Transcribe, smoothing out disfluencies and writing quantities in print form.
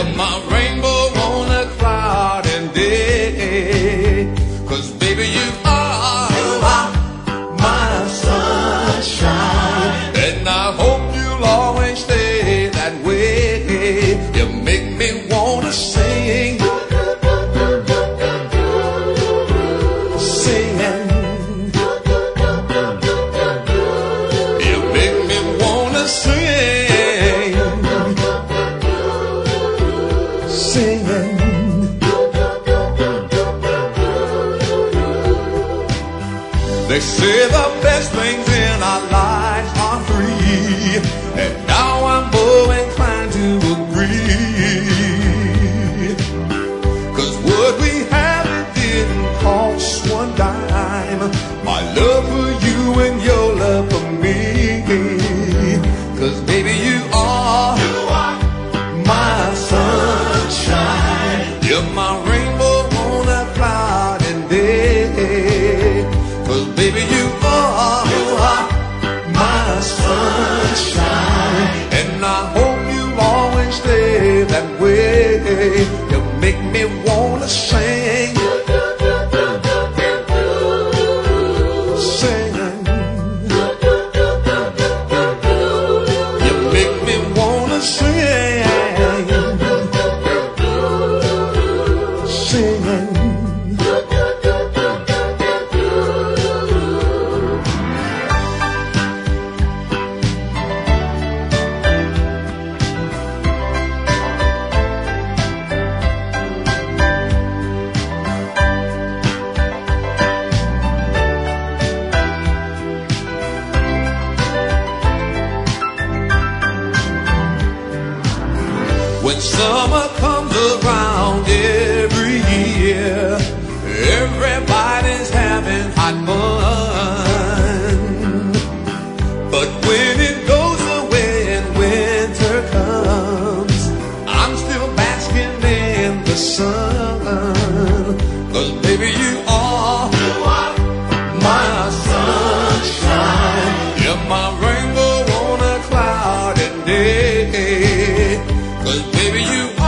You're my rainbow on a cloudy day. 'Cause baby, you are my sunshine, and I hope you'll always stay that way. You make me wanna sing, singing. You make me wanna sing, singing. They say the best things in our lives are free, and now I'm more inclined to agree. 'Cause what we have, it didn't cost one dime. My love for you and your love for me. 'Cause baby, you are my sunshine. You're my rainbow on a cloudy day. 'Cause baby, you are my sunshine, and I hope you'll always stay that way. You make me wanna sing, singing. You make me wanna sing, singing. When summer comes around every year, everybody's having hot fun. But when it goes away and winter comes, I'm still basking in the sun. 'Cause baby, you are my sunshine. You're my rainbow on a cloudy day. 'Cause baby, you